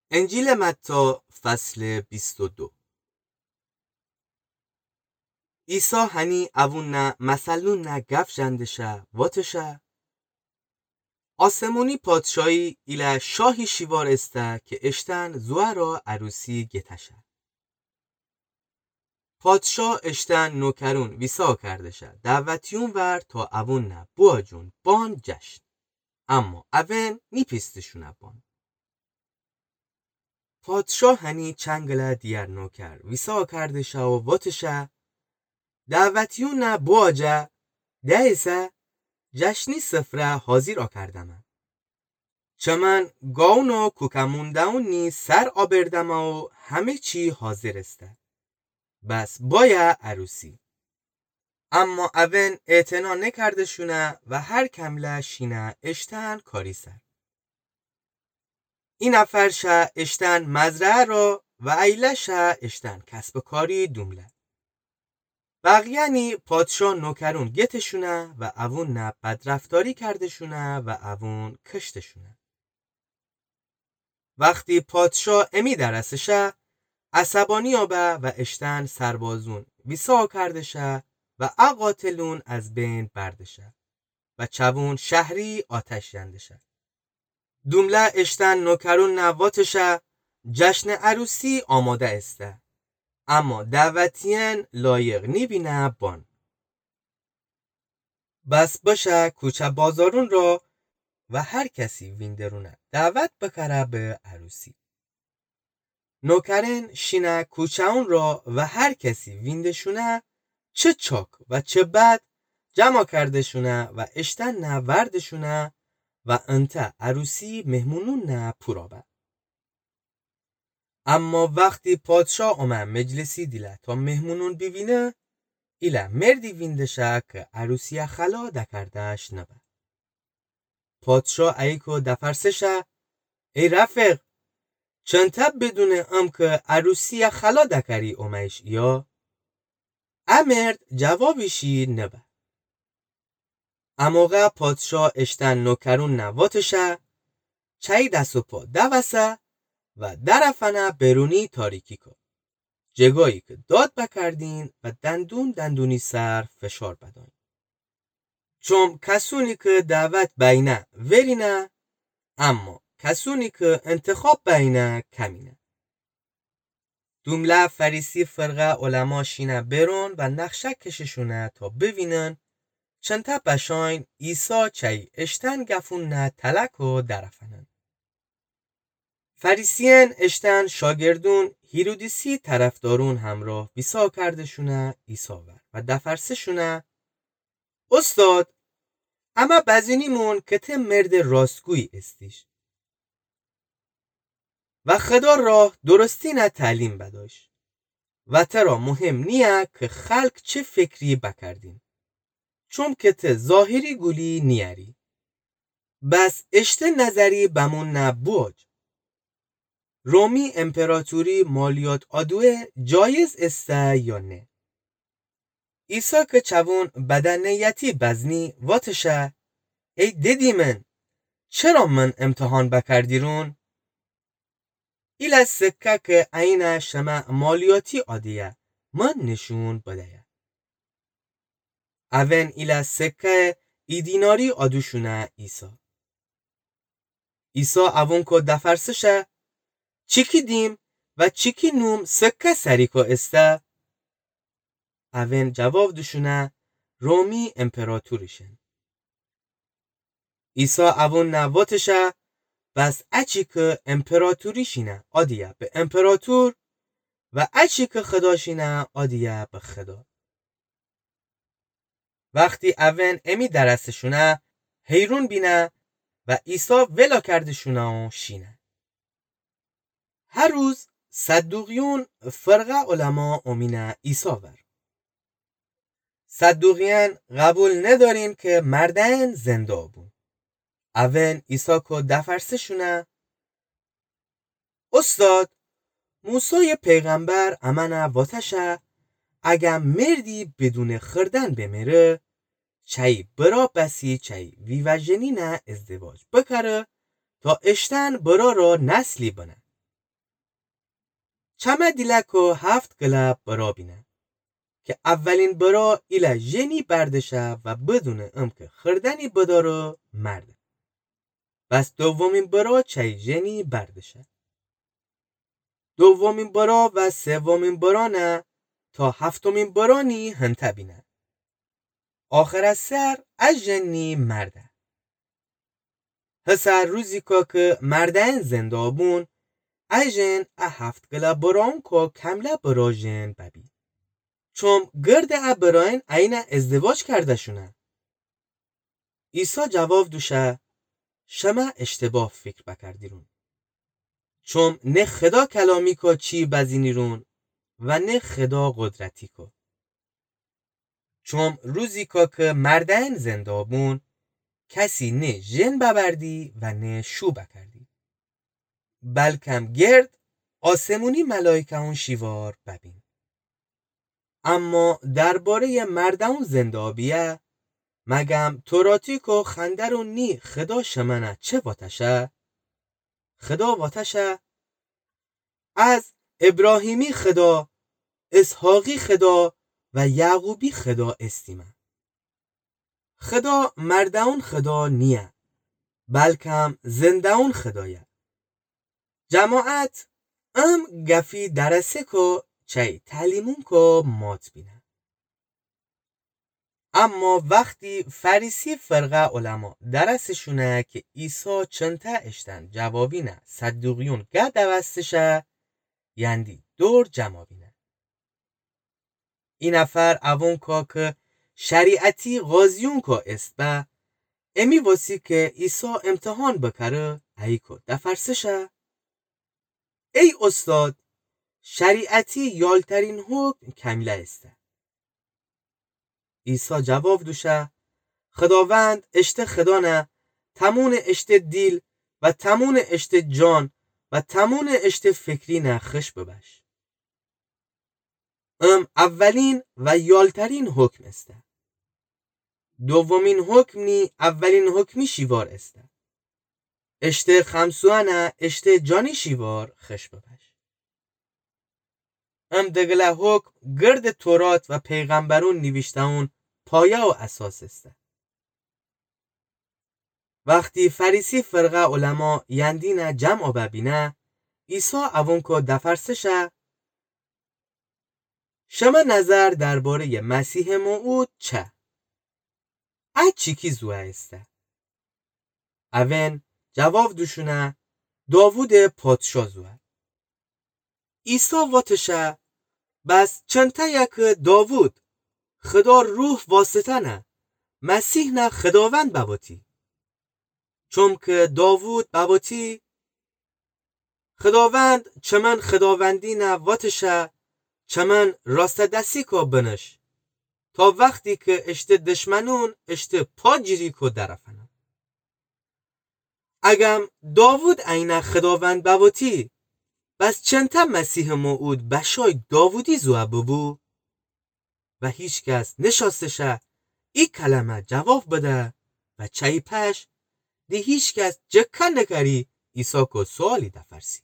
انجیل متی فصل 22. عیسی هنی اوون مثلون گف جندشه واتشه آسمونی پادشاهی ایله شاهی شیوار استه که اشتن زوه را عروسی گتشه. پادشاه اشتن نوکرون ویسا کردشه دعوتیون ور تا اوون بواجون بان جشن، اما اون نیپیستشونه بان. پادشاه هنی چنگله دیگر نوکر ویسا کردشه و واتشه دعوتیون بواجه دیسه جشنی سفره حاضر آکردمه. چمن گاون و کوکموندهونی سر آبردمه و همه چی حاضر استه. بس باید عروسی. اما اون اعتنا نکردشونه و هر کمله شینه اشتن کاری سر. این افرشه اشتن مزرعه را و ایلشه اشتن کسب کاری دومله. بقیانی پادشاه نوکرون گتشونه و اوون بدرفتاری کردشونه و اوون کشتشونه. وقتی پادشاه امی درسشه عصبانی آبه و اشتن سربازون ویسا کردشه و اقاتلون از بین بردشه و چوون شهری آتش یندشه. دومله اشتن نوکرون نواتشه جشن عروسی آماده استه، اما دعوتین لایق نیبینه بان. بس باشه کوچه بازارون را و هر کسی ویندرونه دعوت بکره به عروسی. نوکرین شینه کوچه اون را و هر کسی ویندشونه چه چاک و چه بد جمع کردشونه و اشتن وردشونه و انته عروسی مهمونون پورابه. اما وقتی پادشاه اومد مجلسی دیله تا مهمونون ببینه ایله مردی ویندشه که عروسی خلا دکردش نبه. پادشاه ایکو دفرسشه ای رفیق چند تب بدونه ام که عروسی خلا دکری اومش یا؟ امرد جوابشی نبه. اموقع پادشاه اشتن نوکرون نواتشه چای دست و پا دوسه و درفنه برونی تاریکی که جگایی که داد بکردین و دندونی سر فشار بدان. چون کسونی که دعوت بینه ورینه، اما کسونی که انتخاب بینه کمینه. دومله فریسی فرقه علما شینه برون و نقشه کششونه تا ببینن چنته بشاین عیسی چای اشتن گفون تلک و درفنن. فریسیان اشتن شاگردون هیرودیسی طرفدارون همراه ویسا کردشونه عیسی ور و دفرسشونه استاد اما بزینیمون که ته مرد راستگویی استیش و خدا راه درستی تعلیم بداش و ترا مهم نیه که خلق چه فکری بکردین چون که ته ظاهری گولی نیاری. بس اشته نظری بمون نبوج. رومی امپراتوری مالیات آدوه جایز استه یا نه؟ عیسی که چوون بدنیتی بزنی واتشه ای دیدی من چرا من امتحان بکردیرون؟ ایل سکه که این شمع مالیاتی آدیه من نشون بده. اون ایل سکه ای دیناری آدوشونه عیسی اون که دفرسشه چیکی دیم و چیکی نوم سکه سریکو استه؟ اون جواب دشونه رومی امپراتوریشن. عیسی اون نواتشه بس اچی که امپراتوریشینه آدیه به امپراتور و اچی که خداشینه آدیه به خدا. وقتی اون امی درستشونه حیرون بینه و عیسی ولا کردشونه و شینه. هر روز صدوقیون فرقه علما امینه عیسی ور. صدوقیان قبول ندارین که مردن زنده بون. اون عیسی که دفرسشونه استاد موسی پیغمبر امنه واتشه اگه مردی بدون خردن بمیره چای برا بسی چای ویوژنی نه ازدواج بکره تا اشتن برا را نسلی بنه چما دیلکو 7 گلب برا بینه که اولین برا ایلا جنی بردشه و بدون که خردنی بدارو مرده. بس دومین برا چای جنی بردشه. دومین برا و سومین برا نه تا هفتمین برانی هنته بینه. آخر از سر از جنی مرده. هسر روزی که مردن زندابون ایجن 7 گلا براون که کمله برا جن ببی. چون گرد براین این ازدواج کرده شونه. عیسی جواب دوشه شما اشتباه فکر بکردیرون. چون نه خدا کلامی که چی بزینیرون و نه خدا قدرتی که. چون روزی که مردن زندابون کسی نه جن ببردی و نه شو بکردی. بلکم گرد آسمونی ملائکه اون شیوار ببین. اما درباره مردان زندابیه مگم توراتی که خندرون نی خدا شمنه چه واتشه؟ خدا واتشه از ابراهیمی خدا، اسحاقی خدا و یعقوبی خدا استیمه. خدا مردان خدا نیه بلکم زندهون خدایه. جماعت گفی درسه که چای تعلیمون که مات بینه. اما وقتی فریسی فرقه علما درسشونه که عیسی چنته اشتن جوابینه صدوقیون گه دوستشه یندی دور جمع بینه. این نفر اوون که شریعتی غازیون که است به امی واسی که عیسی امتحان بکره ای که دفرسشه. ای استاد شریعتی یالترین حکم کامله است. عیسی جواب دوشه خداوند اشته خدا نه تمون اشته دیل و تمون اشته جان و تمون اشته فکری نه خش ببش. اولین و یالترین حکم است. دومین حکم نی اولین حکمی شیوار است. اشته خمسوانه اشته جانی شیوار خش ببش. دگله حکم گرد تورات و پیغمبرون نوشتهون پایه و اساس است. وقتی فریسی فرقه علما یندین جمع ببینه عیسی اوون که دفرسشه شما نظر درباره مسیح موعود چه؟ چی کی زوه است؟ اوین جواب دوشونه داوود پادشاه زوه. عیسی واتشه بس چنته یک داوود خدا روح واسطه نه مسیح نه خداوند بواتی. چون که داوود بواتی خداوند چمن خداوندی نه واتشه چمن راست دستی که بنش تا وقتی که اشته دشمنون اشته پا جیری که درفنن. اگم داوود این خداوند بواتی بس چنته مسیح موعود بشای داوودی زوه ببو و هیچ کس نشاستشه ای کلمه جواب بده و چای پش دی هیچ کس جکن نکری عیسی که سوالی دفرسی.